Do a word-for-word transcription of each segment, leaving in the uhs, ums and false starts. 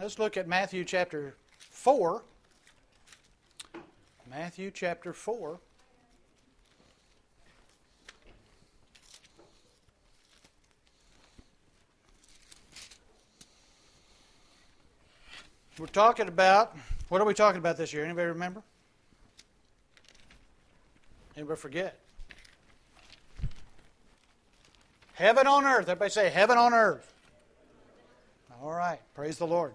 Let's look at Matthew chapter four. Matthew chapter four. We're talking about, what are we talking about this year? Anybody remember? Anybody forget? Heaven on earth. Everybody say heaven on earth. All right. Praise the Lord.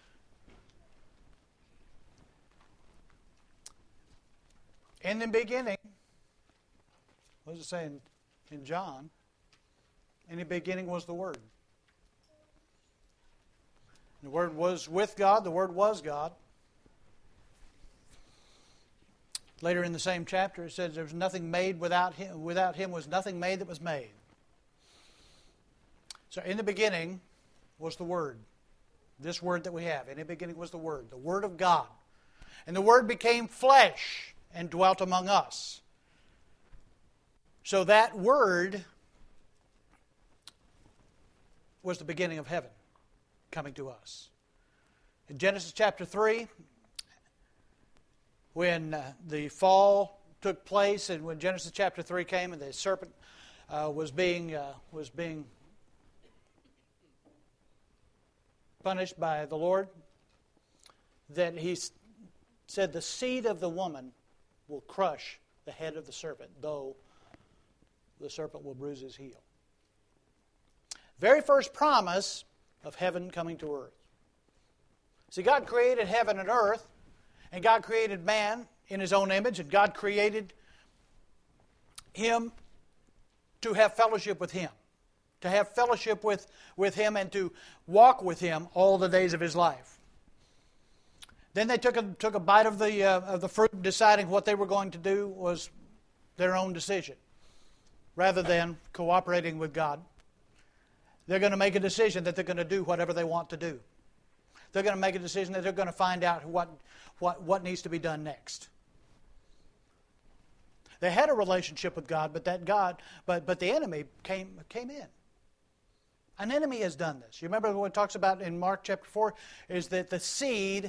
In the beginning, what does it say in, in John? In the beginning was the Word. The Word was with God. The Word was God. Later in the same chapter, it says there was nothing made without Him. Without Him was nothing made that was made. So in the beginning was the Word. This Word that we have. In the beginning was the Word. The Word of God. And the Word became flesh and dwelt among us. So that Word was the beginning of heaven coming to us. In Genesis chapter three, when uh, the fall took place, and when Genesis chapter three came, and the serpent uh, was being uh, was being punished by the Lord, that He said, "The seed of the woman will crush the head of the serpent, though the serpent will bruise his heel." Very first promise of heaven coming to earth. See, God created heaven and earth, and God created man in His own image, and God created him to have fellowship with Him, to have fellowship with, with Him and to walk with Him all the days of his life. Then they took a, took a bite of the, uh, of the fruit, deciding what they were going to do was their own decision, rather than cooperating with God. They're going to make a decision that they're going to do whatever they want to do. They're going to make a decision that they're going to find out what, what, what needs to be done next. They had a relationship with God, but that God, but, but the enemy came, came in. An enemy has done this. You remember what it talks about in Mark chapter four, is that the seed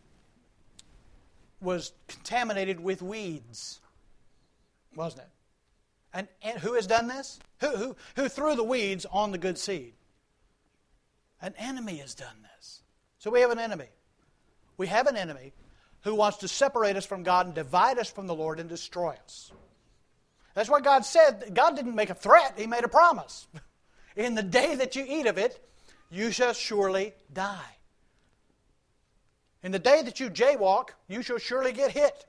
was contaminated with weeds, wasn't it? And, and who has done this? Who, who, who threw the weeds on the good seed? An enemy has done this. So we have an enemy. We have an enemy who wants to separate us from God and divide us from the Lord and destroy us. That's why God said, God didn't make a threat, He made a promise. In the day that you eat of it, you shall surely die. In the day that you jaywalk, you shall surely get hit.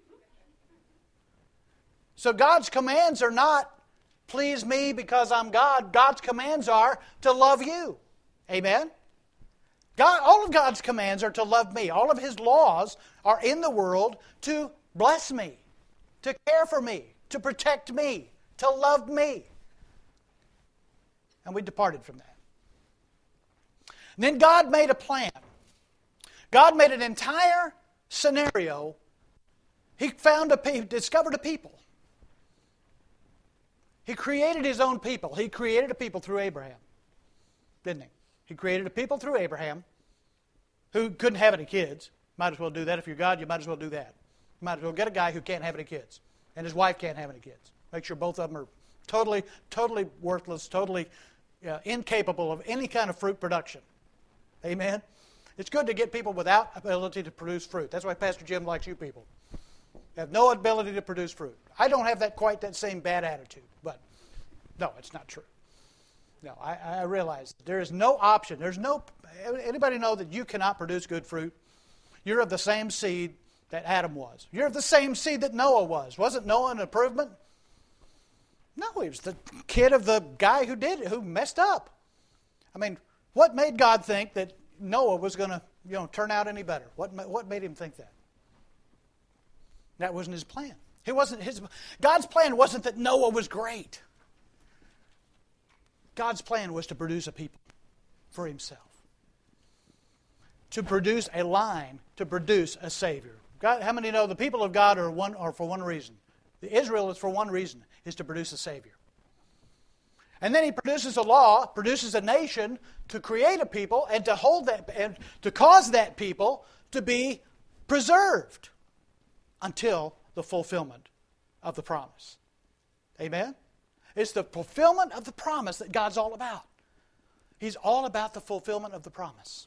So God's commands are not, please me because I'm God. God's commands are to love you. Amen? God, all of God's commands are to love me. All of His laws are in the world to bless me, to care for me, to protect me, to love me. And we departed from that. And then God made a plan. God made an entire scenario. He found a, he discovered a people. He created His own people. He created a people through Abraham, didn't He? He created a people through Abraham who couldn't have any kids. Might as well do that. If you're God, you might as well do that. You might as well get a guy who can't have any kids, and his wife can't have any kids. Make sure both of them are totally, totally worthless, totally uh, incapable of any kind of fruit production. Amen? It's good to get people without ability to produce fruit. That's why Pastor Jim likes you people. Have no ability to produce fruit. I don't have that quite that same bad attitude, but no, it's not true. No, I, I realize there is no option. There's no, anybody know that you cannot produce good fruit? You're of the same seed that Adam was. You're of the same seed that Noah was. Wasn't Noah an improvement? No, he was the kid of the guy who did it, who messed up. I mean, what made God think that Noah was going to, you know, turn out any better? What what made Him think that? That wasn't His plan. It wasn't his. God's plan wasn't that Noah was great. God's plan was to produce a people for Himself. To produce a line, to produce a Savior. God, how many know the people of God are one are for one reason? The Israel is for one reason, is to produce a Savior. And then he produces a law, produces a nation to create a people and to hold that and to cause that people to be preserved until the fulfillment of the promise. Amen? It's the fulfillment of the promise that God's all about. He's all about the fulfillment of the promise.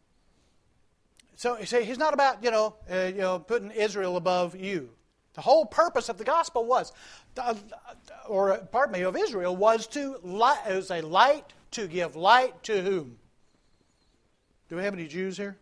So you see, He's not about, you know, uh, you know, putting Israel above you. The whole purpose of the gospel was, uh, or pardon me, of Israel was to light, it was a light to give light to whom? Do we have any Jews here?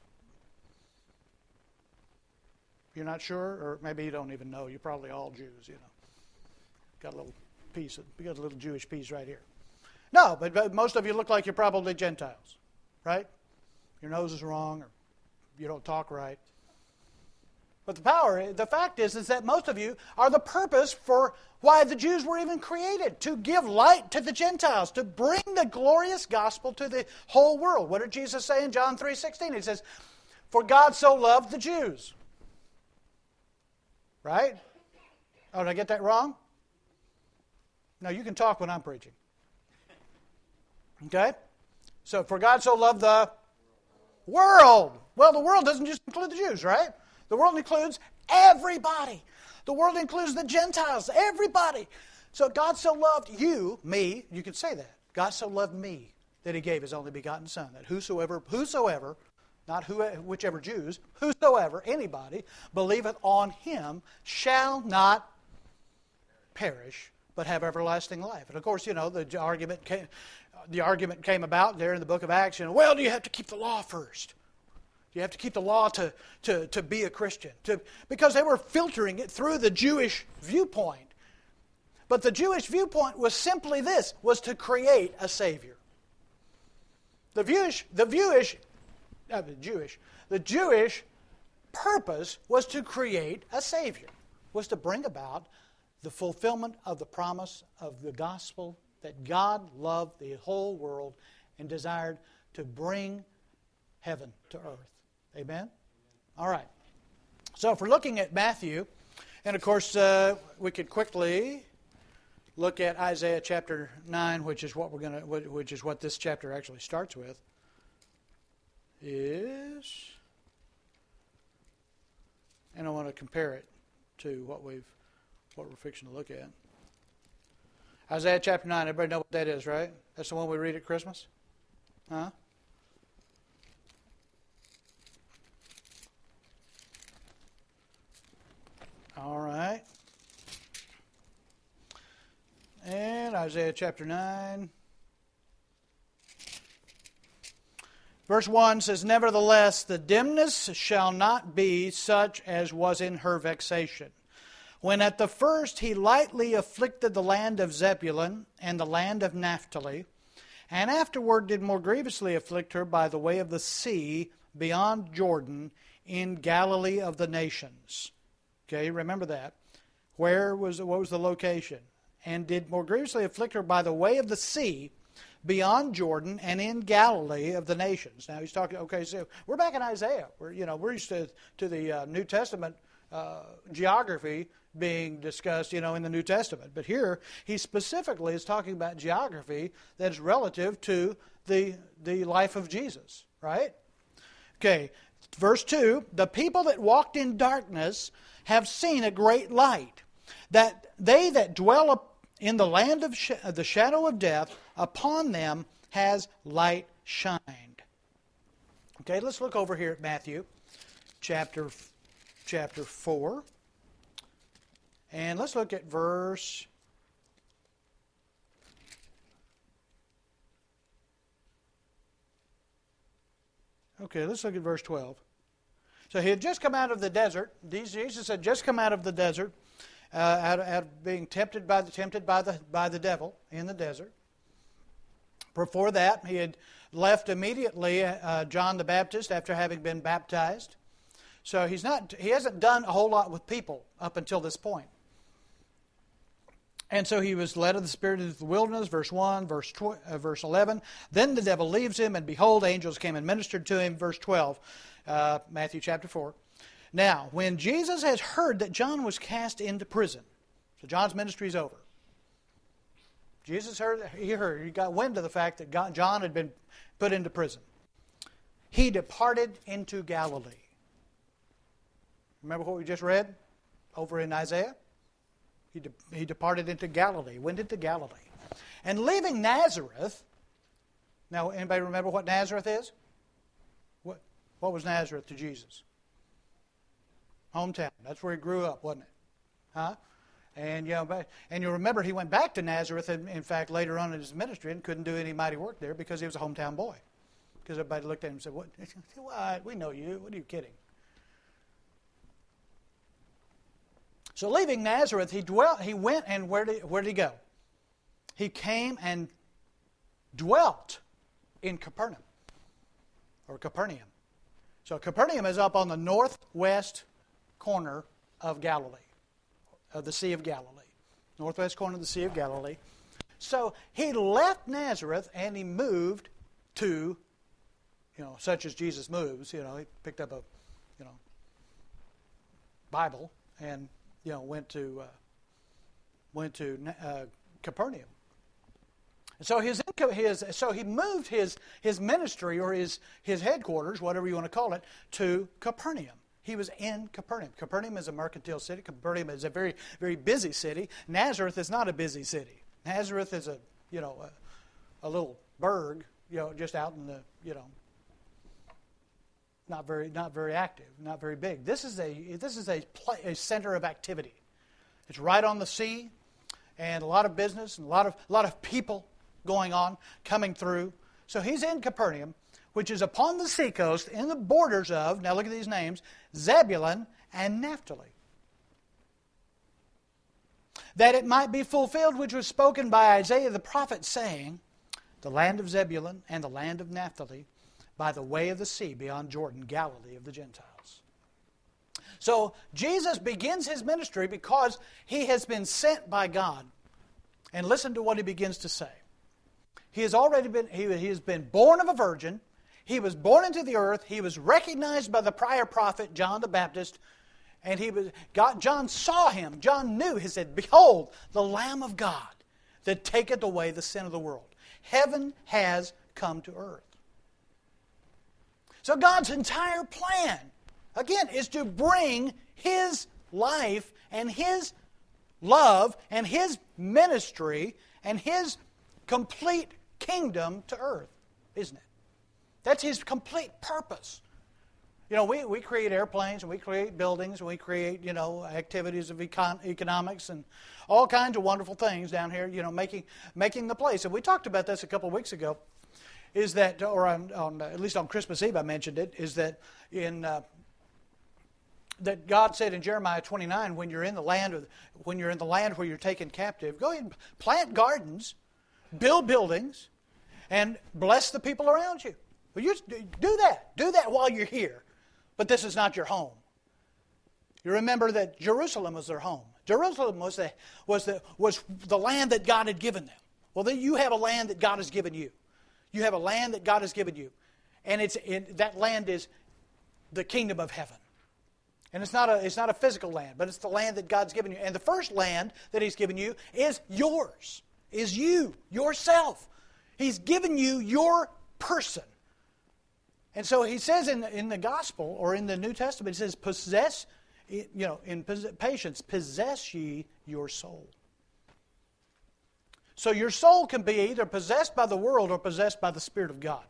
You're not sure, or maybe you don't even know. You're probably all Jews, you know. Got a little piece, of, we got a little Jewish piece right here. No, but, but most of you look like you're probably Gentiles, right? Your nose is wrong, or you don't talk right. But the power, the fact is, is that most of you are the purpose for why the Jews were even created, to give light to the Gentiles, to bring the glorious gospel to the whole world. What did Jesus say in John three sixteen? He says, "For God so loved the Jews." Right? Oh, did I get that wrong? No, you can talk when I'm preaching. Okay? So, for God so loved the world. Well, the world doesn't just include the Jews, right? The world includes everybody. The world includes the Gentiles, everybody. So God so loved you, me, you could say that. God so loved me that He gave His only begotten Son, that whosoever, whosoever, not who, whichever Jews, whosoever, anybody, believeth on Him shall not perish, but have everlasting life. And of course, you know, the argument came, the argument came about there in the book of Acts, you know, well, do you have to keep the law first? You have to keep the law to, to, to be a Christian. To, because they were filtering it through the Jewish viewpoint. But the Jewish viewpoint was simply this, was to create a Savior. The Jewish, the Jewish, uh, the Jewish, the Jewish purpose was to create a Savior, was to bring about the fulfillment of the promise of the gospel that God loved the whole world and desired to bring heaven to earth. Amen? All right. So if we're looking at Matthew, and of course uh, we could quickly look at Isaiah chapter nine, which is what we're going to, which is what this chapter actually starts with. Is, and I want to compare it to what we've, what we're fixing to look at. Isaiah chapter nine. Everybody know what that is, right? That's the one we read at Christmas, huh? All right. And Isaiah chapter nine. Verse one says, "Nevertheless, the dimness shall not be such as was in her vexation. When at the first he lightly afflicted the land of Zebulun and the land of Naphtali, and afterward did more grievously afflict her by the way of the sea beyond Jordan in Galilee of the nations." Okay, remember that. Where was, what was the location? "And did more grievously afflict her by the way of the sea beyond Jordan and in Galilee of the nations." Now he's talking, okay, so we're back in Isaiah. We're, you know, we're used to, to the uh, New Testament uh, geography being discussed, you know, in the New Testament. But here, he specifically is talking about geography that is relative to the, the life of Jesus, right? Okay, verse two, "The people that walked in darkness have seen a great light. That they that dwell up in the land of sh- the shadow of death, upon them has light shined." Okay, let's look over here at Matthew chapter, chapter four. And let's look at verse... Okay, let's look at verse twelve. So he had just come out of the desert. Jesus had just come out of the desert, uh, out, of, out of being tempted by the tempted by the by the devil in the desert. Before that, he had left immediately uh, John the Baptist after having been baptized. So he's not he hasn't done a whole lot with people up until this point. And so he was led of the Spirit into the wilderness, verse one, verse tw- uh, verse eleven. Then the devil leaves him, and behold, angels came and ministered to him, verse twelve. Uh, Matthew chapter four. "Now, when Jesus has heard that John was cast into prison," so John's ministry is over. Jesus heard, he heard, he got wind of the fact that God, John had been put into prison. He departed into Galilee. Remember what we just read over in Isaiah? He, de- he departed into Galilee, went into Galilee. And leaving Nazareth, now anybody remember what Nazareth is? What, what was Nazareth to Jesus? Hometown. That's where he grew up, wasn't it? Huh? And you know, and you remember he went back to Nazareth, in, in fact, later on in his ministry, and couldn't do any mighty work there because he was a hometown boy. Because everybody looked at him and said, "What? What? We know you. What are you kidding?" So leaving Nazareth, he dwelt. He went, and where did where did he go? He came and dwelt in Capernaum, or Capernaum. So Capernaum is up on the northwest corner of Galilee, of the Sea of Galilee. Northwest corner of the Sea of Galilee. So he left Nazareth and he moved to, you know, such as Jesus moves. You know, he picked up a, you know, Bible and, you know, went to, uh, went to uh, Capernaum. So his, his so he moved his his ministry or his his headquarters, whatever you want to call it, to Capernaum. He was in Capernaum. Capernaum is a mercantile city. Capernaum is a very very busy city. Nazareth is not a busy city. Nazareth is a you know a, a little burg, you know, just out in the you know not very not very active, not very big. This is a this is a, pl- a center of activity. It's right on the sea, and a lot of business and a lot of a lot of people going on, coming through. So he's in Capernaum, which is upon the seacoast in the borders of, now look at these names, Zebulun and Naphtali. That it might be fulfilled which was spoken by Isaiah the prophet, saying, the land of Zebulun and the land of Naphtali, by the way of the sea beyond Jordan, Galilee of the Gentiles. So Jesus begins his ministry because he has been sent by God. And listen to what he begins to say. He has already been, he, he has been born of a virgin. He was born into the earth. He was recognized by the prior prophet, John the Baptist. And he was, God, John saw him. John knew. He said, behold, the Lamb of God that taketh away the sin of the world. Heaven has come to earth. So God's entire plan, again, is to bring His life and His love and His ministry and His complete kingdom to earth, isn't it? That's His complete purpose. You know, we, we create airplanes and we create buildings and we create, you know, activities of econ- economics and all kinds of wonderful things down here, you know, making making the place. And we talked about this a couple of weeks ago, is that, or on, on at least on Christmas Eve I mentioned it, is that in uh, that God said in Jeremiah twenty-nine, when you're in the land of, when you're in the land where you're taken captive, go ahead and plant gardens, build buildings, and bless the people around you. Well, you do that. Do that while you're here. But this is not your home. You remember that Jerusalem was their home. Jerusalem was the, was the, was the land that God had given them. Well, then you have a land that God has given you. You have a land that God has given you. And it's in, that land is the kingdom of heaven. And it's not a it's not a physical land, but it's the land that God's given you. And the first land that He's given you is yours. Is you, yourself. He's given you your person. And so he says in the, in the gospel, or in the New Testament, he says, possess, you know, in patience, possess ye your soul. So your soul can be either possessed by the world or possessed by the Spirit of God.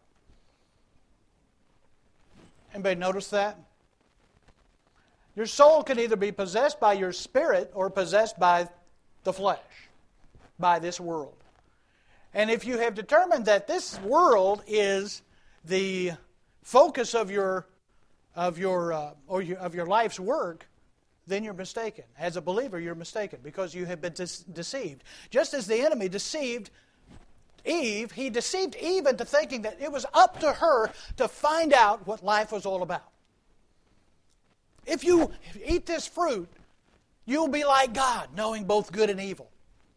Anybody notice that? Your soul can either be possessed by your spirit or possessed by the flesh, by this world. And if you have determined that this world is the focus of your of your uh, or your, of your life's work, then you're mistaken. As a believer, you're mistaken because you have been de- deceived. Just as the enemy deceived Eve, he deceived Eve into thinking that it was up to her to find out what life was all about. If you eat this fruit, you'll be like God, knowing both good and evil.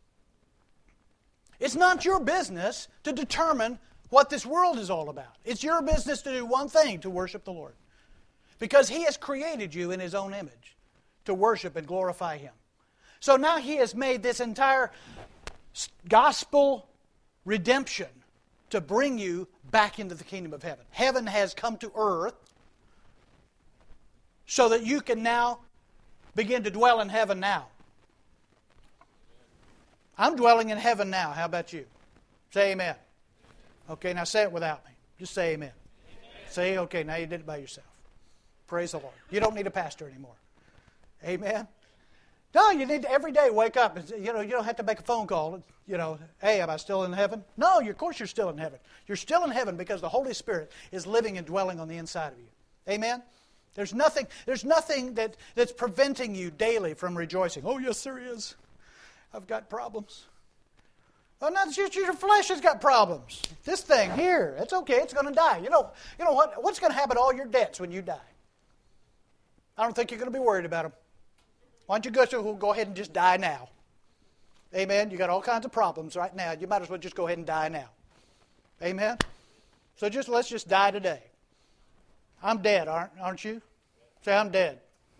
It's not your business to determine what this world is all about. It's your business to do one thing, to worship the Lord. Because He has created you in His own image to worship and glorify Him. So now He has made this entire gospel redemption to bring you back into the kingdom of heaven. Heaven has come to earth so that you can now begin to dwell in heaven now. I'm dwelling in heaven now. How about you? Say amen. Okay, now say it without me. Just say amen. Amen. Say, okay, now you did it by yourself. Praise the Lord. You don't need a pastor anymore. Amen. No, you need to every day wake up. And, you know, you don't have to make a phone call. You know, hey, am I still in heaven? No, of course you're still in heaven. You're still in heaven because the Holy Spirit is living and dwelling on the inside of you. Amen. There's nothing. There's nothing that, that's preventing you daily from rejoicing. Oh, yes, there is. I've got problems. Oh, no, it's just your flesh has got problems. This thing here, it's okay. It's going to die. You know, you know what? What's going to happen to all your debts when you die? I don't think you're going to be worried about them. Why don't you go, go ahead and just die now? Amen. You got all kinds of problems right now. You might as well just go ahead and die now. Amen. So just let's just die today. I'm dead, aren't aren't you? Say, I'm dead.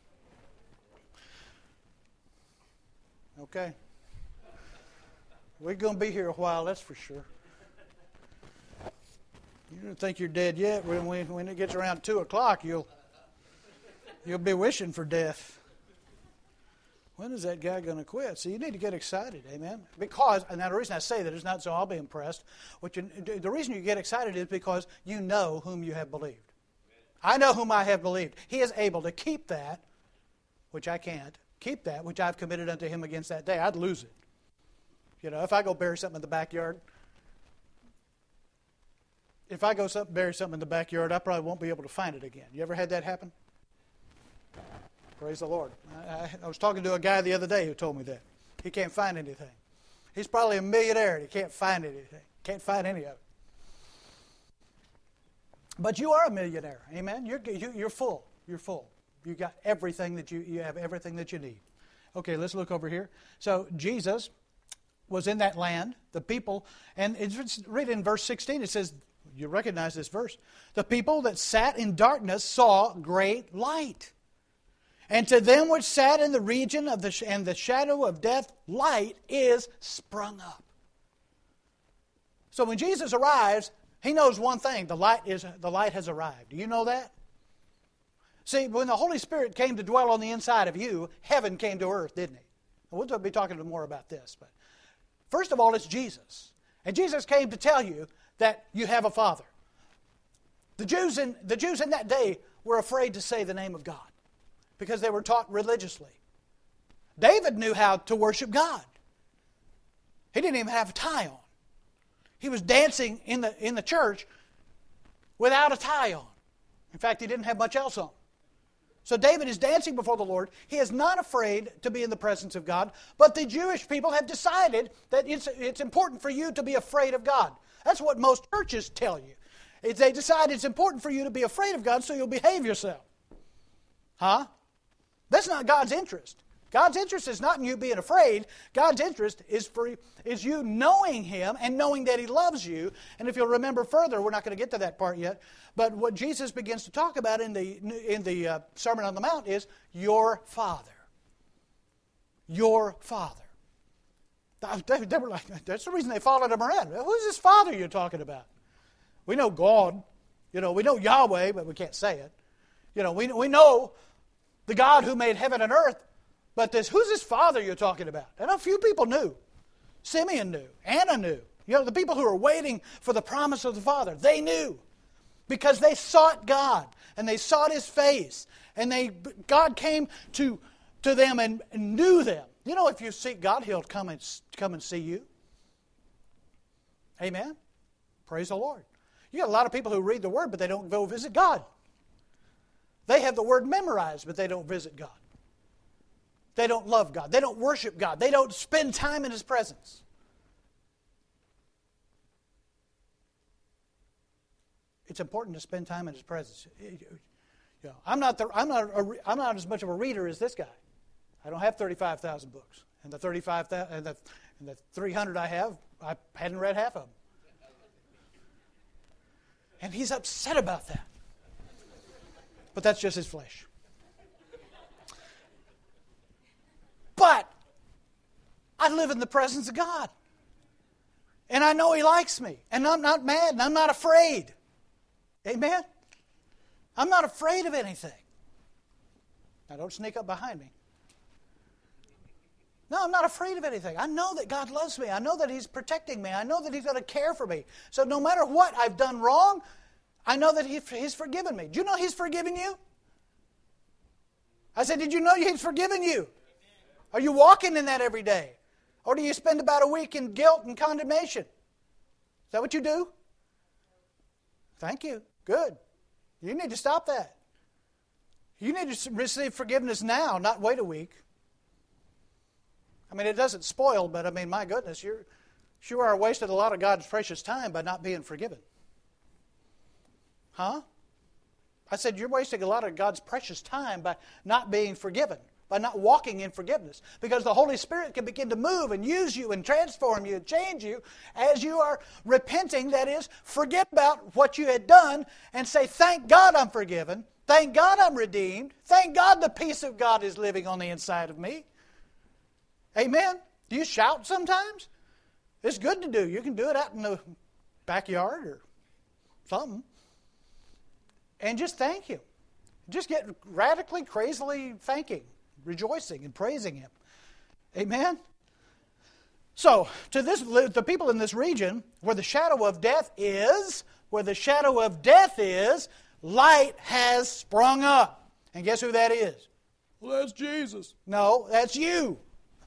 Okay. We're going to be here a while, that's for sure. You don't think you're dead yet. When, we, when it gets around two o'clock, you'll, you'll be wishing for death. When is that guy going to quit? So you need to get excited, amen? Because, and now the reason I say that is not so I'll be impressed. What you, the reason you get excited is because you know whom you have believed. I know whom I have believed. He is able to keep that, which I can't, keep that, which I've committed unto him against that day. I'd lose it. You know, if I go bury something in the backyard, if I go some, bury something in the backyard, I probably won't be able to find it again. You ever had that happen? Praise the Lord. I, I, I was talking to a guy the other day who told me that. He can't find anything. He's probably a millionaire and he can't find anything. Can't find any of it. But you are a millionaire. Amen? You're, you, you're full. You're full. You got everything that you, you have everything that you need. Okay, let's look over here. So Jesus was in that land, the people, and it's read in verse sixteen, it says, you recognize this verse, the people that sat in darkness saw great light. And to them which sat in the region of the and the shadow of death, light is sprung up. So when Jesus arrives, he knows one thing, the light is the light has arrived. Do you know that? See, when the Holy Spirit came to dwell on the inside of you, heaven came to earth, didn't he? We'll be talking more about this, but first of all, it's Jesus. And Jesus came to tell you that you have a Father. The Jews in, the Jews in that day were afraid to say the name of God because they were taught religiously. David knew how to worship God. He didn't even have a tie on. He was dancing in the, in the church without a tie on. In fact, he didn't have much else on. So David is dancing before the Lord. He is not afraid to be in the presence of God. But the Jewish people have decided that it's, it's important for you to be afraid of God. That's what most churches tell you. Is they decide it's important for you to be afraid of God so you'll behave yourself. Huh? That's not God's interest. God's interest is not in you being afraid. God's interest is for is you knowing Him and knowing that He loves you. And if you'll remember further, we're not going to get to that part yet, but what Jesus begins to talk about in the in the uh, Sermon on the Mount is your Father. Your Father. They, they were like, that's the reason they followed Him around. Who's this Father you're talking about? We know God. You know, we know Yahweh, but we can't say it. You know, we we know the God who made heaven and earth. But this, who's this Father you're talking about? And a few people knew. Simeon knew. Anna knew. You know, the people who were waiting for the promise of the Father, they knew. Because they sought God. And they sought His face. And they God came to, to them and, and knew them. You know, if you seek God, He'll come and, come and see you. Amen? Praise the Lord. You got a lot of people who read the Word, but they don't go visit God. They have the Word memorized, but they don't visit God. They don't love God. They don't worship God. They don't spend time in His presence. It's important to spend time in His presence. You know, I'm not the, I'm not a, I'm not as much of a reader as this guy. I don't have thirty-five thousand books, and the thirty-five and the and the three hundred I have, I hadn't read half of them. And he's upset about that. But that's just his flesh. But I live in the presence of God. And I know He likes me. And I'm not mad and I'm not afraid. Amen? I'm not afraid of anything. Now don't sneak up behind me. No, I'm not afraid of anything. I know that God loves me. I know that He's protecting me. I know that He's going to care for me. So no matter what I've done wrong, I know that he, He's forgiven me. Do you know He's forgiven you? I said, did you know He's forgiven you? Are you walking in that every day? Or do you spend about a week in guilt and condemnation? Is that what you do? Thank you. Good. You need to stop that. You need to receive forgiveness now, not wait a week. I mean, it doesn't spoil, but I mean, my goodness, you're, you are wasted a lot of God's precious time by not being forgiven. Huh? I said you're wasting a lot of God's precious time by not being forgiven, by not walking in forgiveness. Because the Holy Spirit can begin to move and use you and transform you and change you as you are repenting. That is, forget about what you had done and say, thank God I'm forgiven. Thank God I'm redeemed. Thank God the peace of God is living on the inside of me. Amen? Do you shout sometimes? It's good to do. You can do it out in the backyard or something. And just thank Him. Just get radically, crazily thanking, rejoicing, and praising Him. Amen? So, to this, the people in this region, where the shadow of death is, where the shadow of death is, light has sprung up. And guess who that is? Well, that's Jesus. No, that's you.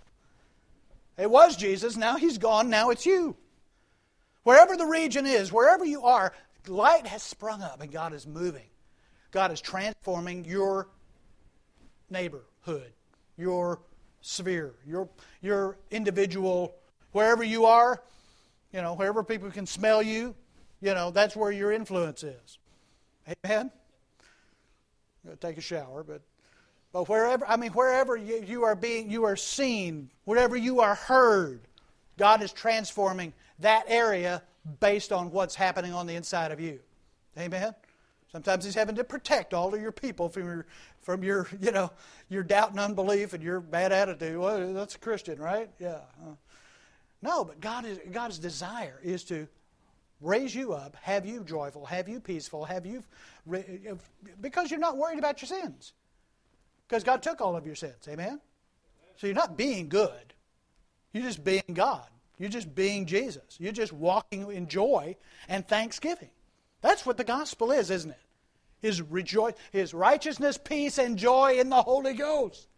It was Jesus, now He's gone, now it's you. Wherever the region is, wherever you are, light has sprung up and God is moving. God is transforming your neighborhood, your sphere, your, your individual, wherever you are, you know, wherever people can smell you, you know, that's where your influence is. Amen? I'm going to take a shower, but... But wherever, I mean, wherever you, you are being, you are seen, wherever you are heard, God is transforming that area based on what's happening on the inside of you. Amen? Sometimes He's having to protect all of your people from your, from your, you know, your doubt and unbelief and your bad attitude. Well, that's a Christian, right? Yeah. Uh, no, but God is, God's desire is to raise you up, have you joyful, have you peaceful, have you, because you're not worried about your sins. Because God took all of your sins. Amen? So you're not being good. You're just being God. You're just being Jesus. You're just walking in joy and thanksgiving. That's what the gospel is, isn't it? His, rejoice, his righteousness, peace, and joy in the Holy Ghost.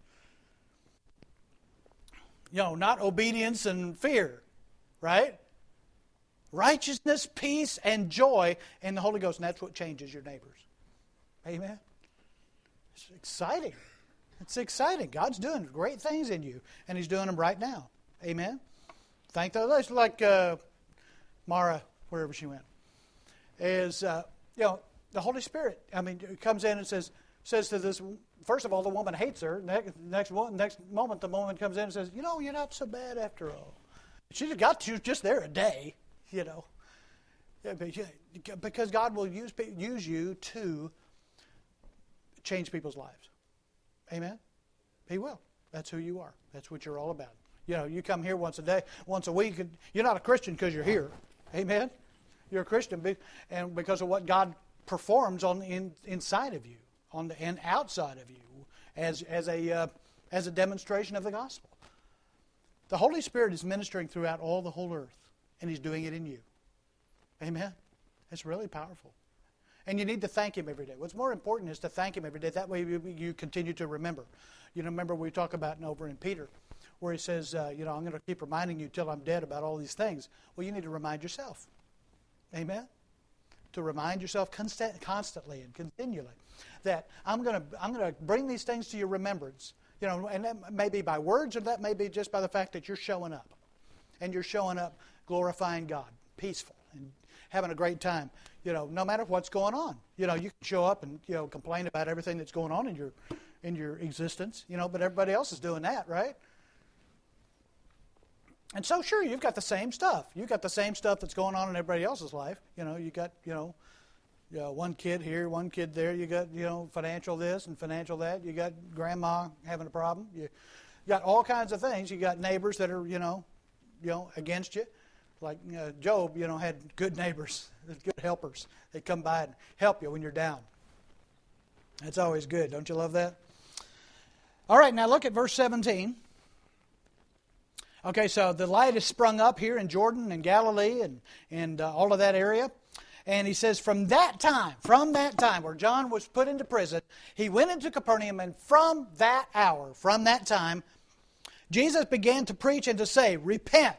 You know, not obedience and fear. Right? Righteousness, peace, and joy in the Holy Ghost. And that's what changes your neighbors. Amen? It's exciting. It's exciting. God's doing great things in you, and He's doing them right now. Amen? Thank the Lord. It's like uh, Mara, wherever she went, is, uh, you know, the Holy Spirit, I mean, comes in and says says to this, first of all, the woman hates her. Next, next, next moment, the woman comes in and says, you know, you're not so bad after all. She just got you just there a day, you know. Because God will use, use you to change people's lives. Amen? He will. That's who you are. That's what you're all about. You know, you come here once a day, once a week, and you're not a Christian because you're here. Amen? You're a Christian be, and because of what God performs on in, inside of you, on the and outside of you, as as a uh, as a demonstration of the gospel. The Holy Spirit is ministering throughout all the whole earth, and He's doing it in you. Amen? It's really powerful. And you need to thank Him every day. What's more important is to thank Him every day. That way you, you continue to remember. You know, remember we talk about over in Peter, where he says, uh, you know, I'm going to keep reminding you till I'm dead about all these things. Well, you need to remind yourself. Amen? To remind yourself constant, constantly and continually that I'm going to I'm going to bring these things to your remembrance. You know, and that may be by words, or that may be just by the fact that you're showing up. And you're showing up glorifying God, peaceful, and having a great time. You know, no matter what's going on. You know, you can show up and, you know, complain about everything that's going on in your in your existence, you know, but everybody else is doing that, right? And so, sure, you've got the same stuff. You've got the same stuff that's going on in everybody else's life. You know, you got, you know, you know, one kid here, one kid there. You got, you know, financial this and financial that. You got grandma having a problem. You got all kinds of things. You got neighbors that are, you know, you know, against you. Like uh, Job, you know, had good neighbors, good helpers. They come by and help you when you're down. That's always good. Don't you love that? All right, now look at verse seventeen. Okay, so the light is sprung up here in Jordan and Galilee and, and uh, all of that area. And he says, from that time, from that time where John was put into prison, he went into Capernaum, and from that hour, from that time, Jesus began to preach and to say, repent.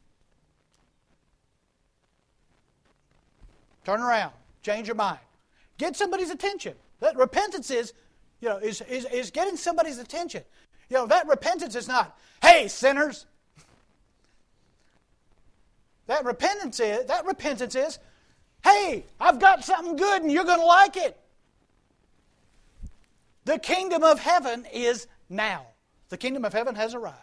Turn around. Change your mind. Get somebody's attention. That repentance is, you know, is, is, is getting somebody's attention. You know, that repentance is not, hey, sinners. That repentance is, that repentance is, hey, I've got something good and you're going to like it. The kingdom of heaven is now. The kingdom of heaven has arrived.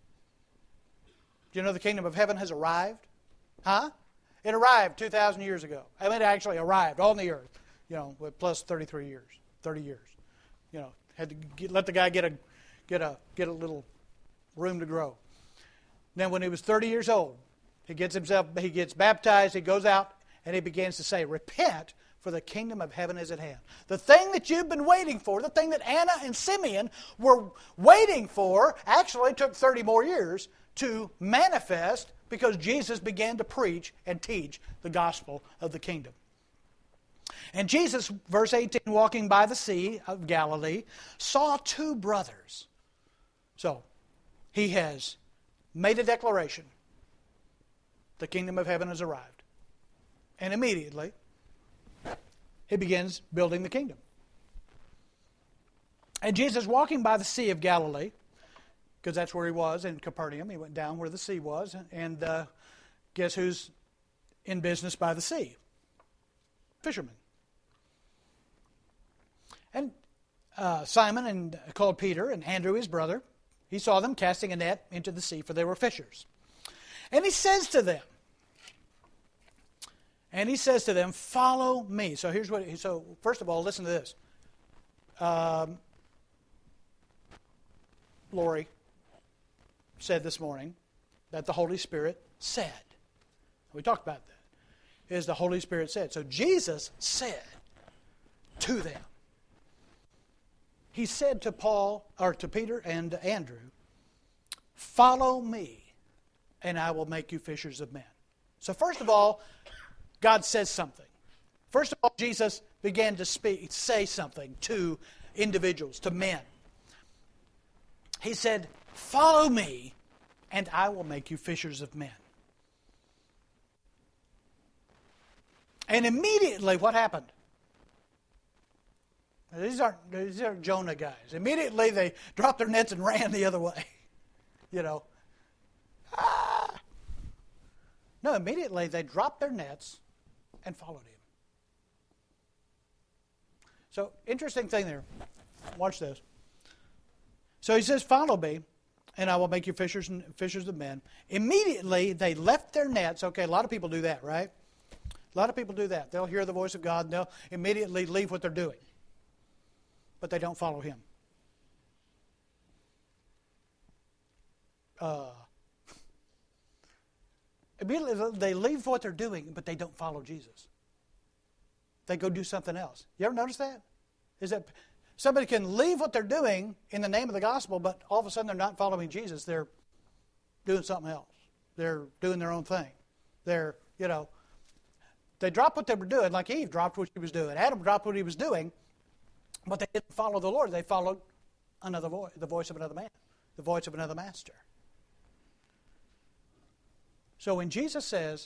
Do you know the kingdom of heaven has arrived? Huh? It arrived two thousand years ago. I mean, it actually arrived on the earth, you know, with plus thirty-three years, thirty years. You know, had to get, let the guy get a, get a, get a little room to grow. Then when he was thirty years old, he gets himself, he gets baptized, he goes out, and he begins to say, repent, for the kingdom of heaven is at hand. The thing that you've been waiting for, the thing that Anna and Simeon were waiting for, actually took thirty more years to manifest because Jesus began to preach and teach the gospel of the kingdom. And Jesus, verse eighteen, walking by the Sea of Galilee, saw two brothers. So, he has made a declaration. The kingdom of heaven has arrived. And immediately, he begins building the kingdom. And Jesus, walking by the Sea of Galilee, because that's where he was in Capernaum, he went down where the sea was, and uh, guess who's in business by the sea? Fishermen. And uh, Simon, and called Peter, and Andrew his brother, he saw them casting a net into the sea, for they were fishers. And he says to them, And he says to them, follow me. So here's what, so first of all, listen to this. Um, Lori said this morning that the Holy Spirit said. We talked about that. Is the Holy Spirit said. So Jesus said to them. He said to Paul, or to Peter and Andrew, follow me, and I will make you fishers of men. So first of all, God says something. First of all, Jesus began to speak, say something to individuals, to men. He said, follow me, and I will make you fishers of men. And immediately, what happened? These aren't, these aren't Jonah guys. Immediately, they dropped their nets and ran the other way. You know. Ah. No, immediately, they dropped their nets and followed him. So, interesting thing there. Watch this. So he says, follow me, and I will make you fishers and fishers of men. Immediately, they left their nets. Okay, a lot of people do that, right? A lot of people do that. They'll hear the voice of God, and they'll immediately leave what they're doing. But they don't follow him. Uh, immediately, they leave what they're doing, but they don't follow Jesus. They go do something else. You ever notice that? Is that somebody can leave what they're doing in the name of the gospel, but all of a sudden they're not following Jesus. They're doing something else. They're doing their own thing. They're, you know, they dropped what they were doing, like Eve dropped what she was doing. Adam dropped what he was doing, but they didn't follow the Lord. They followed another voice, the voice of another man, the voice of another master. So when Jesus says,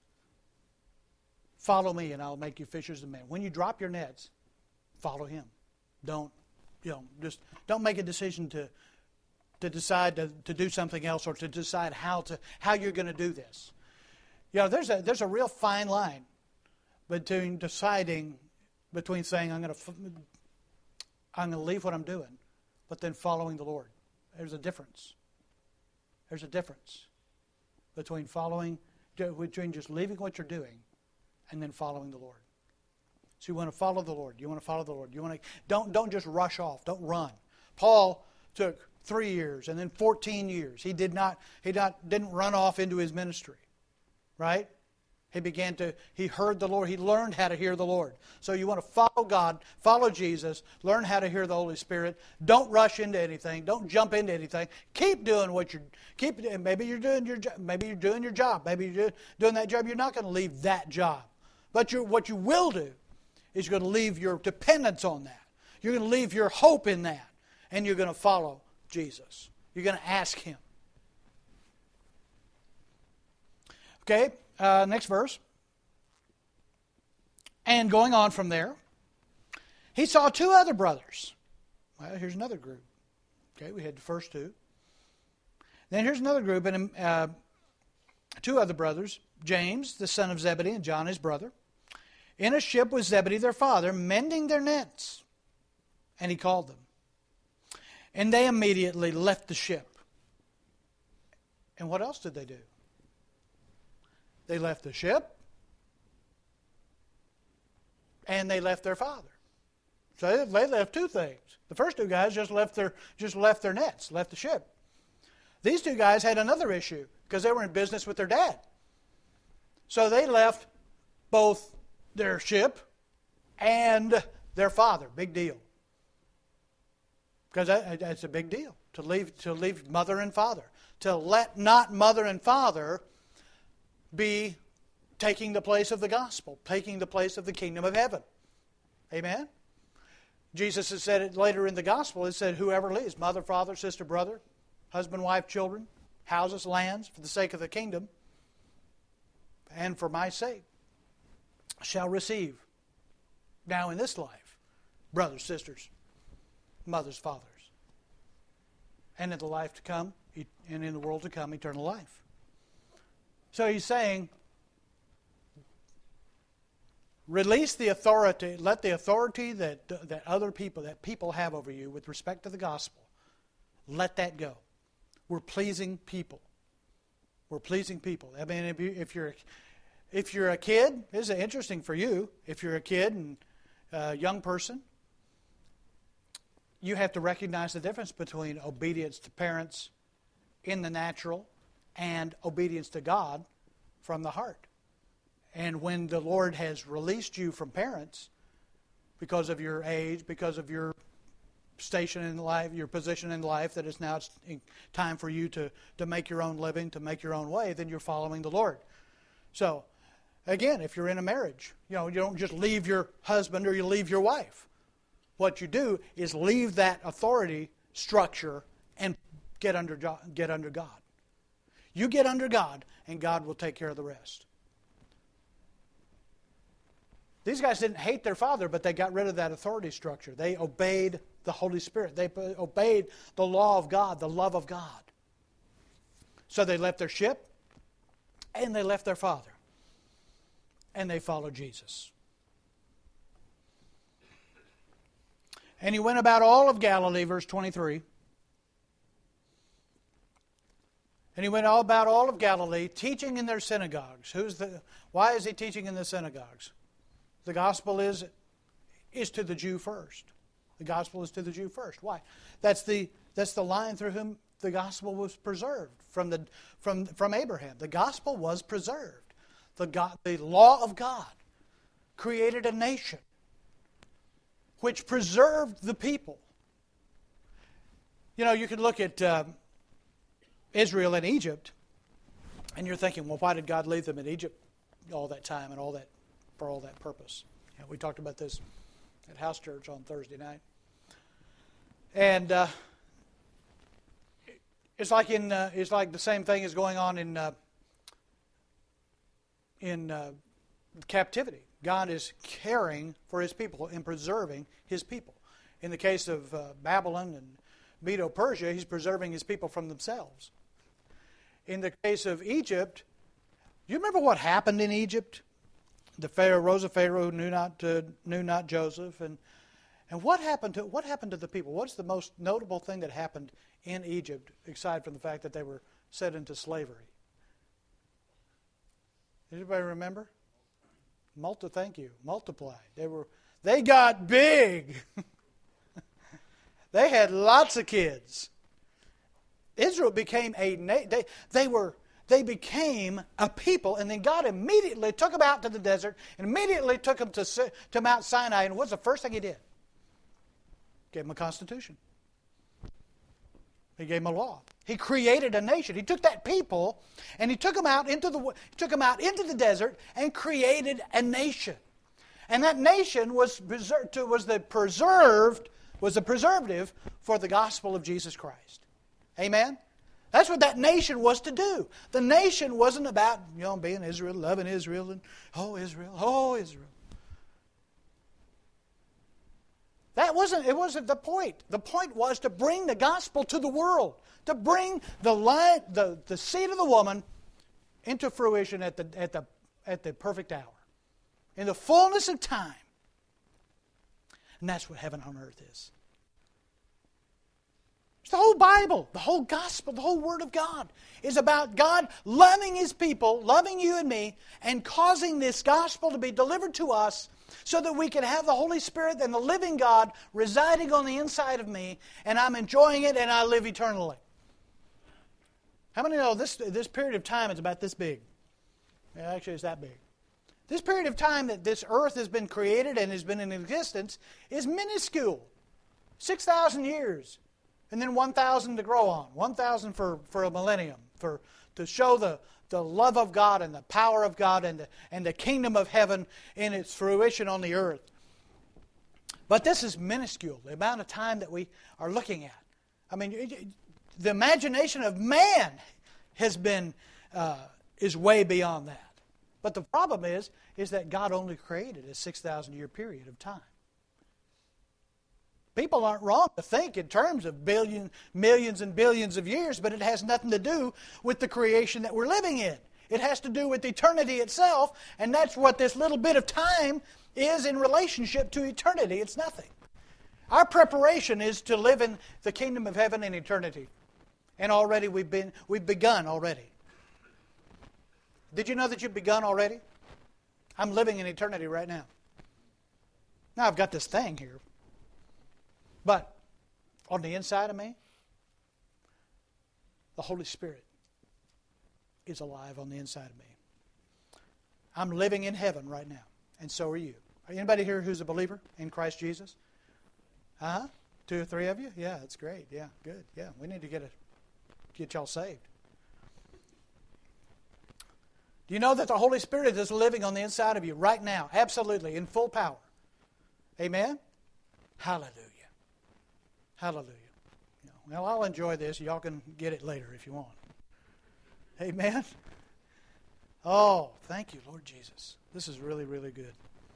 follow me and I'll make you fishers of men, when you drop your nets, follow him. Don't, you know, just don't make a decision to to decide to, to do something else or to decide how to how you're going to do this. You know, there's a there's a real fine line between deciding between saying I'm going to I'm going to leave what I'm doing, but then following the Lord. There's a difference. There's a difference between following between just leaving what you're doing and then following the Lord. So you want to follow the Lord. You want to follow the Lord. You want to don't don't just rush off. Don't run. Paul took three years and then fourteen years. He did not he not didn't run off into his ministry, right? He began to, he heard the Lord. He learned how to hear the Lord. So you want to follow God, follow Jesus, learn how to hear the Holy Spirit. Don't rush into anything. Don't jump into anything. Keep doing what you're, keep, maybe you're doing your, maybe you're doing your job. Maybe you're doing that job. You're not going to leave that job. But you're, what you will do is you're going to leave your dependence on that. You're going to leave your hope in that. And you're going to follow Jesus. You're going to ask Him. Okay. Uh, next verse. And going on from there, he saw two other brothers. Well, here's another group. Okay, we had the first two. Then here's another group, and uh, two other brothers, James, the son of Zebedee, and John, his brother, in a ship with Zebedee, their father, mending their nets. And he called them. And they immediately left the ship. And what else did they do? They left the ship, and they left their father. So they left two things. The first two guys just left their just left their nets, left the ship. These two guys had another issue because they were in business with their dad. So they left both their ship and their father. Big deal. Because that, that's a big deal to leave to leave mother and father. To let not mother and father be taking the place of the gospel, taking the place of the kingdom of heaven. Amen? Jesus has said it later in the gospel. It said, whoever leaves, mother, father, sister, brother, husband, wife, children, houses, lands, for the sake of the kingdom, and for my sake, shall receive, now in this life, brothers, sisters, mothers, fathers, and in the life to come, and in the world to come, eternal life. So he's saying, release the authority, let the authority that that other people, that people have over you with respect to the gospel, let that go. We're pleasing people. We're pleasing people. I mean, if, you, if you're if you're a kid, this is interesting for you. If you're a kid and a young person, you have to recognize the difference between obedience to parents in the natural and obedience to God from the heart. And when the Lord has released you from parents because of your age, because of your station in life, your position in life, that it's now it's time for you to, to make your own living, to make your own way, then you're following the Lord. So, again, if you're in a marriage, you know, you don't just leave your husband or you leave your wife. What you do is leave that authority structure and get under get under God. You get under God, and God will take care of the rest. These guys didn't hate their father, but they got rid of that authority structure. They obeyed the Holy Spirit. They obeyed the law of God, the love of God. So they left their ship, and they left their father. And they followed Jesus. And he went about all of Galilee, verse twenty-three. And he went all about all of Galilee, teaching in their synagogues. Who's the? Why is he teaching in the synagogues? The gospel is, is to the Jew first. The gospel is to the Jew first. Why? That's the that's the line through whom the gospel was preserved from the from from Abraham. The gospel was preserved. The God, the law of God created a nation which preserved the people. You know, you could look at uh, Israel and Egypt, and you're thinking, well, why did God leave them in Egypt all that time and all that for all that purpose? You know, we talked about this at House Church on Thursday night, and uh, it's like in uh, it's like the same thing is going on in uh, in uh, captivity. God is caring for His people and preserving His people. In the case of uh, Babylon and Medo-Persia, He's preserving His people from themselves. In the case of Egypt, do you remember what happened in Egypt? The Pharaoh rose a Pharaoh who knew not uh, knew not Joseph, and and what happened to what happened to the people? What's the most notable thing that happened in Egypt, aside from the fact that they were set into slavery? Does anybody remember? Multi, thank you. Multiplied. They were. They got big. They had lots of kids. Israel became a na- they they were they became a people, and then God immediately took them out to the desert and immediately took them to, to Mount Sinai. And what's the first thing He did? Gave them a constitution. He gave them a law. He created a nation. He took that people and He took them out into the he took them out into the desert and created a nation. And that nation was preserved, was the preserved was the preservative for the gospel of Jesus Christ. Amen. That's what that nation was to do. The nation wasn't about, you know, being Israel, loving Israel, and oh Israel, oh Israel. That wasn't, it wasn't the point. The point was to bring the gospel to the world, to bring the line, the, the seed of the woman into fruition at the at the at the perfect hour, in the fullness of time. And that's what heaven on earth is. It's the whole Bible, the whole gospel, the whole Word of God is about God loving His people, loving you and me, and causing this gospel to be delivered to us so that we can have the Holy Spirit and the living God residing on the inside of me, and I'm enjoying it and I live eternally. How many know this, this period of time is about this big? Yeah, actually, it's that big. This period of time that this earth has been created and has been in existence is minuscule. six thousand years. And then one thousand to grow on. one thousand for, for a millennium. For, to show the, the love of God and the power of God and the, and the kingdom of heaven in its fruition on the earth. But this is minuscule, the amount of time that we are looking at. I mean, the imagination of man has been, uh, is way beyond that. But the problem is, is that God only created a six thousand year period of time. People aren't wrong to think in terms of billion, millions and billions of years, but it has nothing to do with the creation that we're living in. It has to do with eternity itself, and that's what this little bit of time is in relationship to eternity. It's nothing. Our preparation is to live in the kingdom of heaven in eternity. And already we've been we've begun already. Did you know that you've begun already? I'm living in eternity right now. Now I've got this thing here. But on the inside of me, the Holy Spirit is alive on the inside of me. I'm living in heaven right now, and so are you. Are anybody here who's a believer in Christ Jesus? Uh-huh. Two or three of you? Yeah, that's great. Yeah, good. Yeah, we need to get a, get y'all saved. Do you know that the Holy Spirit is living on the inside of you right now? Absolutely, in full power. Amen? Hallelujah. Hallelujah. You know, well, I'll enjoy this. Y'all can get it later if you want. Amen? Oh, thank you, Lord Jesus. This is really, really good.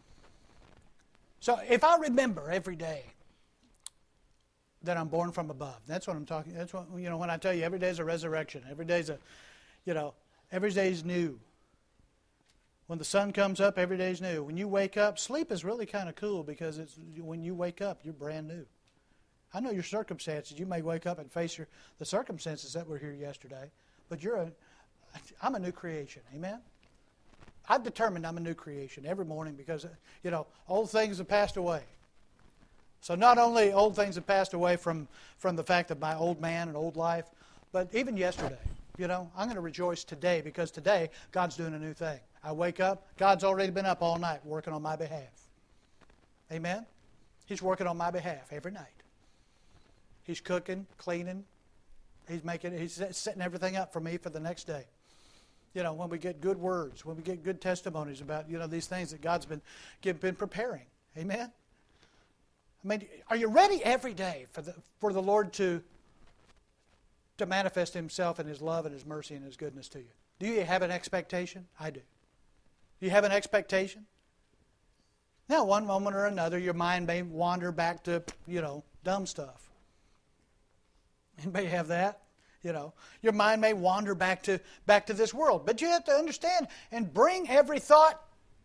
So if I remember every day that I'm born from above, that's what I'm talking, that's what, you know, when I tell you every day is a resurrection, every day is a, you know, every day is new. When the sun comes up, every day is new. When you wake up, sleep is really kind of cool because it's when you wake up, you're brand new. I know your circumstances. You may wake up and face your, the circumstances that were here yesterday, but you're a, I'm a new creation. Amen? I've determined I'm a new creation every morning because, you know, old things have passed away. So not only old things have passed away from, from the fact of my old man and old life, but even yesterday, you know, I'm going to rejoice today because today God's doing a new thing. I wake up, God's already been up all night working on my behalf. Amen? He's working on my behalf every night. He's cooking, cleaning. He's making, he's setting everything up for me for the next day. You know, when we get good words, when we get good testimonies about, you know, these things that God's been, been preparing. Amen? I mean, are you ready every day for the for the Lord to, to manifest Himself and His love and His mercy and His goodness to you? Do you have an expectation? I do. Do you have an expectation? Now, one moment or another, your mind may wander back to, you know, dumb stuff. Anybody have that? You know, your mind may wander back to back to this world. But you have to understand and bring every thought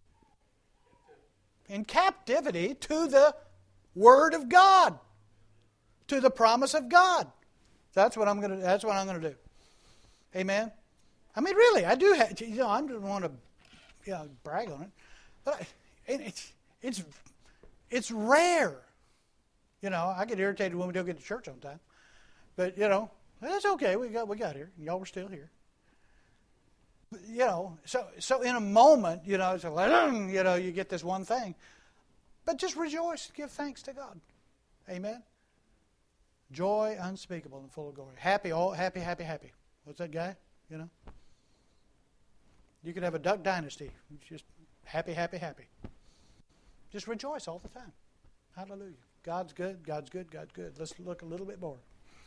in captivity to the Word of God, to the promise of God. That's what I'm going to. That's what I'm going to do. Amen. I mean, really, I do have. You know, I don't want to, you know, brag on it, but I, it's it's it's rare. You know, I get irritated when we don't get to church on time. But, you know, that's okay. We got we got here. Y'all were still here. you know, so so in a moment, you know, it's like, you know, you get this one thing. But just rejoice, give thanks to God. Amen. Joy unspeakable and full of glory. Happy, all happy, happy, happy. What's that guy? You know? You could have a Duck Dynasty. It's just happy, happy, happy. Just rejoice all the time. Hallelujah. God's good, God's good, God's good. Let's look a little bit more.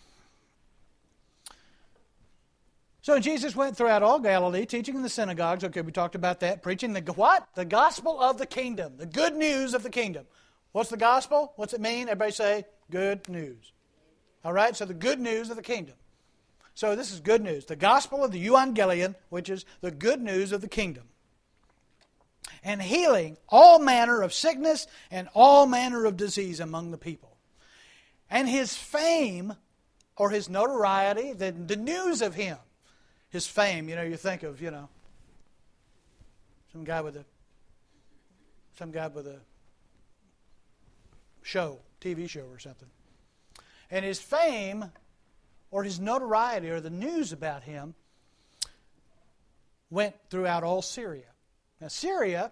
So Jesus went throughout all Galilee, teaching in the synagogues. Okay, we talked about that. Preaching the what? The gospel of the kingdom. The good news of the kingdom. What's the gospel? What's it mean? Everybody say, good news. All right, so the good news of the kingdom. So this is good news. The gospel of the euangelion, which is the good news of the kingdom. And healing all manner of sickness and all manner of disease among the people. And his fame, or his notoriety, the, the news of him, his fame, you know, you think of, you know, some guy with a, some guy with a show, T V show or something. And his fame, or his notoriety, or the news about him, went throughout all Syria. Now, Syria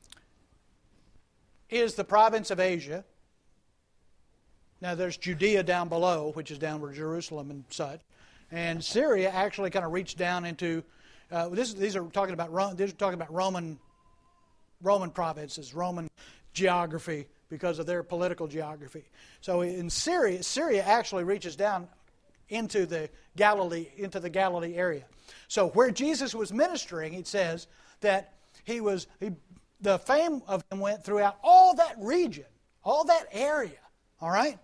is the province of Asia. Now, there's Judea down below, which is down where Jerusalem and such. And Syria actually kind of reached down into, uh, this, these are talking about Rome, these are talking about Roman, Roman provinces, Roman geography, because of their political geography. So in Syria, Syria actually reaches down into the Galilee, into the Galilee area. So where Jesus was ministering, it says that he was, he, the fame of him went throughout all that region, all that area. All right?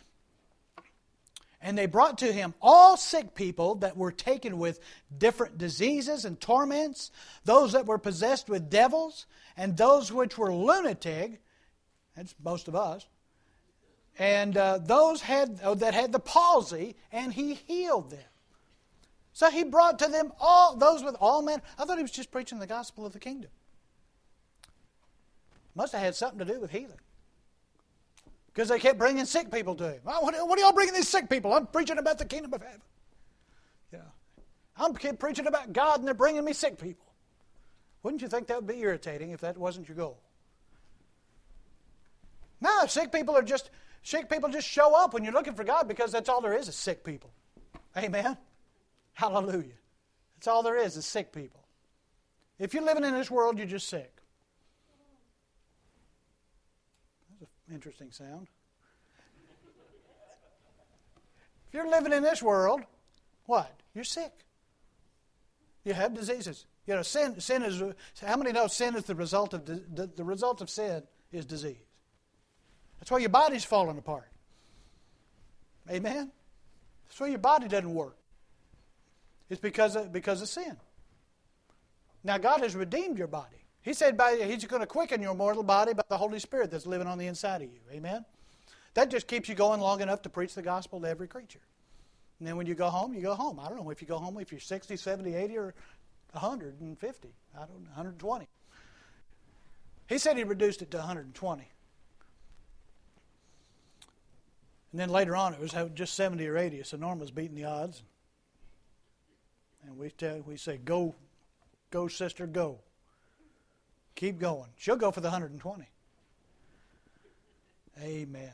And they brought to him all sick people that were taken with different diseases and torments, those that were possessed with devils, and those which were lunatic, that's most of us, and uh, those had uh, that had the palsy, and he healed them. So he brought to them all those with all men. I thought he was just preaching the gospel of the kingdom. Must have had something to do with healing. Because they kept bringing sick people to him. Oh, what, what are y'all bringing these sick people? I'm preaching about the kingdom of heaven. Yeah, I'm preaching about God, and they're bringing me sick people. Wouldn't you think that would be irritating if that wasn't your goal? No, sick people are just sick people just show up when you're looking for God, because that's all there is is sick people. Amen. Hallelujah. That's all there is is sick people. If you're living in this world, you're just sick. Interesting sound. If you're living in this world, what? You're sick. You have diseases. You know, sin. Sin is. How many know sin is the result of the, the result of sin is disease? That's why your body's falling apart. Amen. That's why your body doesn't work. It's because of, because of sin. Now God has redeemed your body. He said by, He's going to quicken your mortal body by the Holy Spirit that's living on the inside of you. Amen? That just keeps you going long enough to preach the gospel to every creature. And then when you go home, you go home. I don't know if you go home if you're sixty, seventy, eighty, or one hundred fifty. I don't know, one hundred twenty. He said He reduced it to one hundred twenty. And then later on it was just seventy or eighty. So Norma's beating the odds. And we tell, we say, go, go sister, go. Keep going. She'll go for the one hundred twenty. Amen.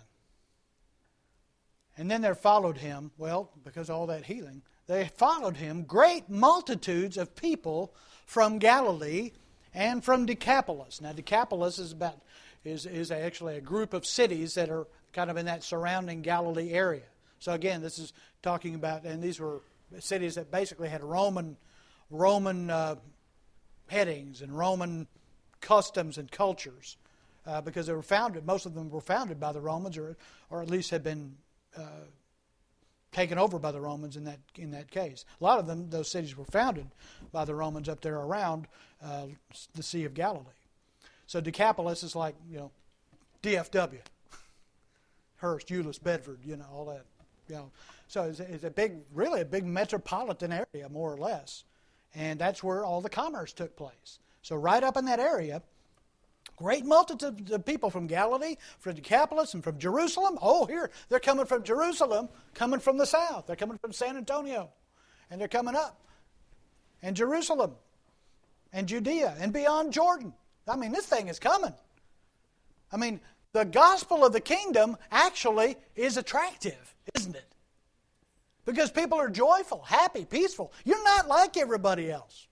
And then there followed him, well, because of all that healing, they followed him great multitudes of people from Galilee and from Decapolis. Now, Decapolis is about is, is actually a group of cities that are kind of in that surrounding Galilee area. So again, this is talking about, and these were cities that basically had Roman Roman uh, headings and Roman customs and cultures, uh, because they were founded. Most of them were founded by the Romans, or or at least had been uh, taken over by the Romans in that in that case. A lot of them, those cities were founded by the Romans up there around uh, the Sea of Galilee. So Decapolis is like, you know, D F W, Hearst, Euless, Bedford, you know, all that. You know, so it's, it's a big, really a big metropolitan area, more or less, and that's where all the commerce took place. So right up in that area, great multitude of people from Galilee, from Decapolis, and from Jerusalem. Oh, here, they're coming from Jerusalem, coming from the south. They're coming from San Antonio, and they're coming up. And Jerusalem. and Judea and beyond Jordan. I mean, this thing is coming. I mean, the gospel of the kingdom actually is attractive, isn't it? Because people are joyful, happy, peaceful. You're not like everybody else.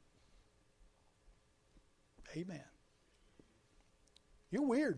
Amen. You're weird.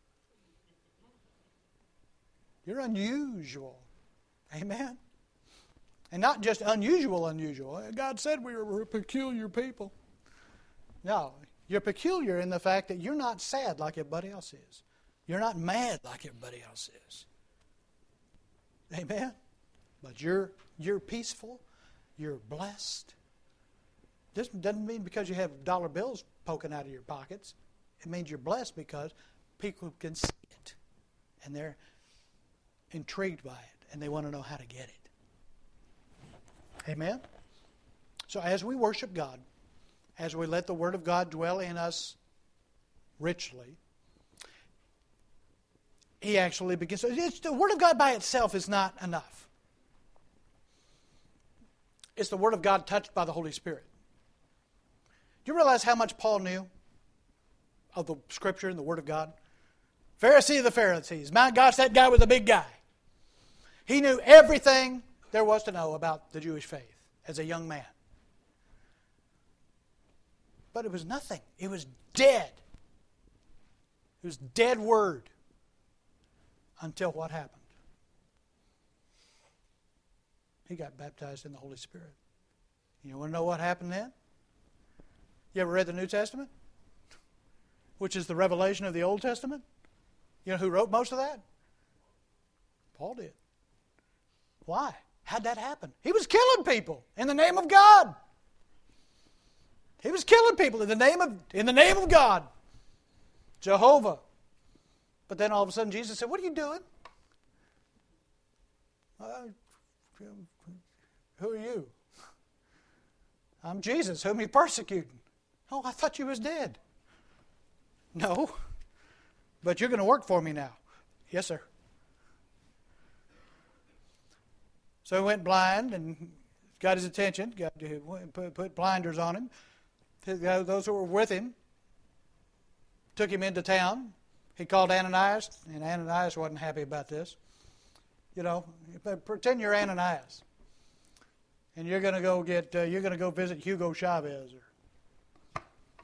You're unusual. Amen. And not just unusual, unusual. God said we were a peculiar people. No, you're peculiar in the fact that you're not sad like everybody else is. You're not mad like everybody else is. Amen. But you're you're peaceful. You're blessed. This doesn't mean because you have dollar bills poking out of your pockets. It means you're blessed because people can see it. And they're intrigued by it. And they want to know how to get it. Amen? So as we worship God, as we let the Word of God dwell in us richly, He actually begins. It's, the Word of God by itself is not enough. It's the Word of God touched by the Holy Spirit. Do you realize how much Paul knew of the Scripture and the Word of God? Pharisee of the Pharisees. My gosh, that guy was a big guy. He knew everything there was to know about the Jewish faith as a young man. But it was nothing. It was dead. It was dead word. Until what happened? He got baptized in the Holy Spirit. You want to know what happened then? You ever read the New Testament? Which is the revelation of the Old Testament? You know who wrote most of that? Paul did. Why? How'd that happen? He was killing people in the name of God. He was killing people in the name of in the name of God. Jehovah. But then all of a sudden Jesus said, "What are you doing? Uh, who are you?" "I'm Jesus, whom you persecuting." "Oh, I thought you was dead." "No, but you're going to work for me now." "Yes, sir." So he went blind and got his attention, got put, put blinders on him. Those who were with him took him into town. He called Ananias, and Ananias wasn't happy about this. You know, pretend you're Ananias, and you're going to go get uh, you're going to go visit Hugo Chavez or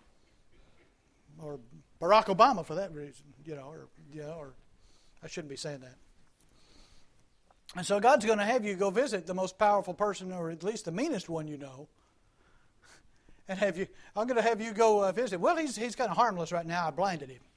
or Barack Obama for that reason. You know, or you know, or I shouldn't be saying that. And so God's going to have you go visit the most powerful person, or at least the meanest one you know, and have you. I'm going to have you go uh, visit. Well, he's he's kind of harmless right now. I blinded him,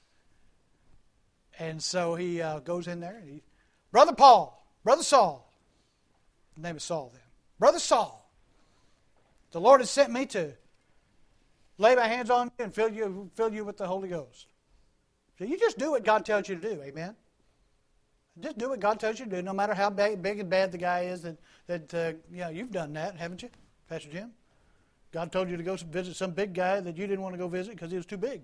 and so he uh, goes in there. And he, Brother Paul, Brother Saul. His name is Saul then. Brother Saul, the Lord has sent me to lay my hands on you and fill you fill you with the Holy Ghost. So you just do what God tells you to do. Amen. Just do what God tells you to do, no matter how big, big and bad the guy is. That that uh, you know, you've done that, haven't you, Pastor Jim? God told you to go visit some big guy that you didn't want to go visit because he was too big.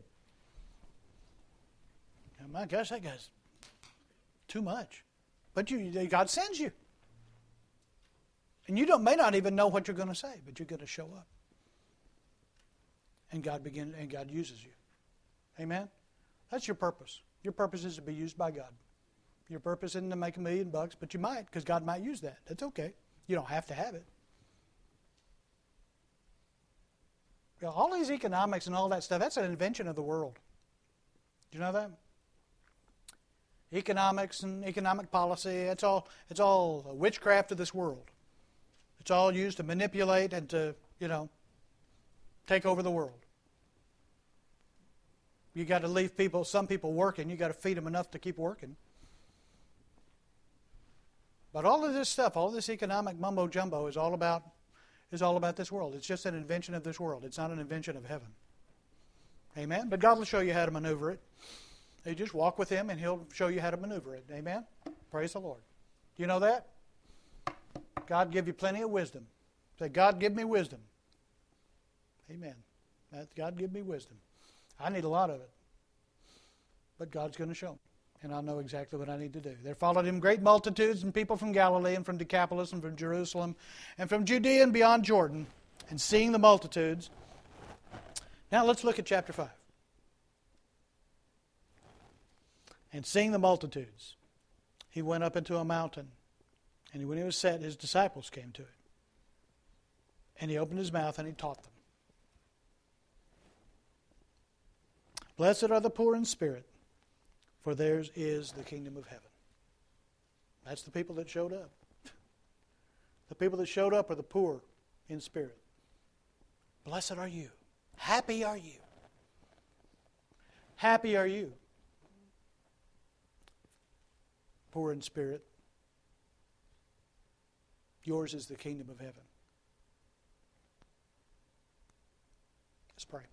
Oh, my gosh, that guy's too much. But you, God sends you, and you don't may not even know what you're going to say, but you're going to show up, and God begin and God uses you. Amen. That's your purpose. Your purpose is to be used by God. Your purpose isn't to make a million bucks, but you might, because God might use that. That's okay. You don't have to have it. You know, all these economics and all that stuff, that's an invention of the world. Do you know that? Economics and economic policy, it's all it's all witchcraft of this world. It's all used to manipulate and to, you know, take over the world. You got to leave people, some people working. You got to feed them enough to keep working. But all of this stuff, all of this economic mumbo jumbo, is all about is all about this world. It's just an invention of this world. It's not an invention of heaven. Amen. But God will show you how to maneuver it. You just walk with Him, and He'll show you how to maneuver it. Amen. Praise the Lord. Do you know that? God give you plenty of wisdom. Say, God, give me wisdom. Amen. That God give me wisdom. I need a lot of it. But God's going to show me. And I'll know exactly what I need to do. There followed Him great multitudes and people from Galilee and from Decapolis and from Jerusalem and from Judea and beyond Jordan. And seeing the multitudes, Now let's look at chapter five. And seeing the multitudes, he went up into a mountain. And when he was set, his disciples came to him. And he opened his mouth and he taught them. Blessed are the poor in spirit, for theirs is the kingdom of heaven. That's the people that showed up. The people that showed up are the poor in spirit. Blessed are you. Happy are you. Happy are you. Poor in spirit. Yours is the kingdom of heaven. Let's pray.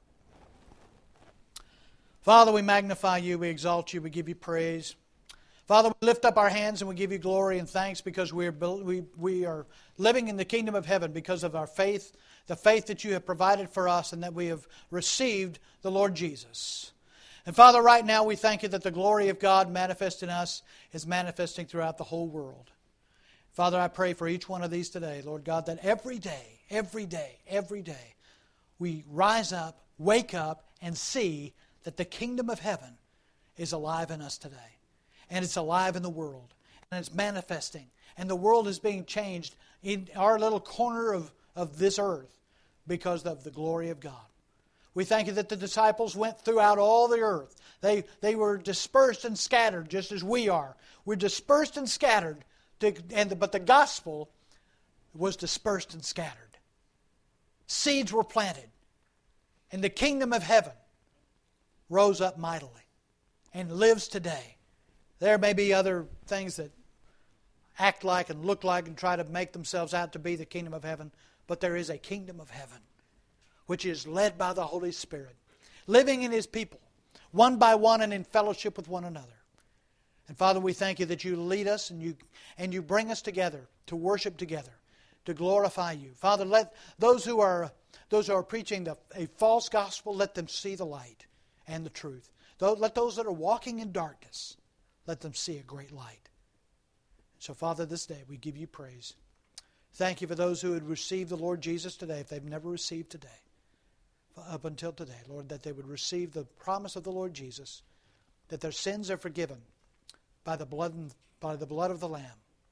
Father, we magnify you, we exalt you, we give you praise. Father, we lift up our hands and we give you glory and thanks because we are, we, we are living in the kingdom of heaven because of our faith, the faith that you have provided for us and that we have received the Lord Jesus. And Father, right now we thank you that the glory of God manifest in us is manifesting throughout the whole world. Father, I pray for each one of these today, Lord God, that every day, every day, every day, we rise up, wake up, and see that the kingdom of heaven is alive in us today. And it's alive in the world. And it's manifesting. And the world is being changed in our little corner of, of this earth because of the glory of God. We thank you that the disciples went throughout all the earth. They, they were dispersed and scattered just as we are. We're dispersed and scattered. To, and the, but the gospel was dispersed and scattered. Seeds were planted. And the kingdom of heaven rose up mightily and lives today. There may be other things that act like and look like and try to make themselves out to be the kingdom of heaven, but there is a kingdom of heaven which is led by the Holy Spirit, living in His people, one by one and in fellowship with one another. And Father, we thank you that you lead us and you and you bring us together to worship together, to glorify you. Father, let those who are those who are preaching the, a false gospel, let them see the light and the truth. Let those that are walking in darkness, let them see a great light. So, Father, this day we give you praise. Thank you for those who would receive the Lord Jesus today, if they've never received today, up until today, Lord, that they would receive the promise of the Lord Jesus, that their sins are forgiven by the blood, by the blood of the Lamb,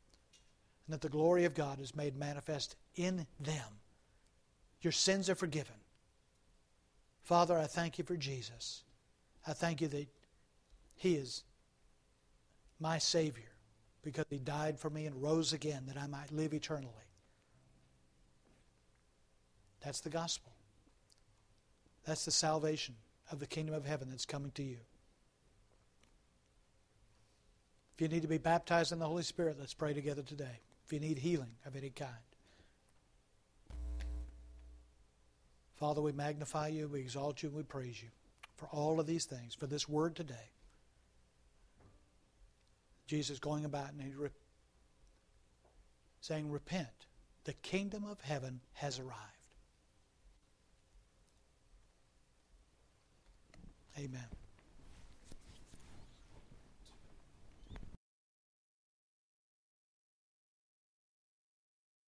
and that the glory of God is made manifest in them. Your sins are forgiven. Father, I thank you for Jesus. I thank you that He is my Savior because He died for me and rose again that I might live eternally. That's the gospel. That's the salvation of the kingdom of heaven that's coming to you. If you need to be baptized in the Holy Spirit, let's pray together today. If you need healing of any kind. Father, we magnify you, we exalt you, and we praise you for all of these things, for this word today. Jesus going about and he re- saying, repent, the kingdom of heaven has arrived. Amen.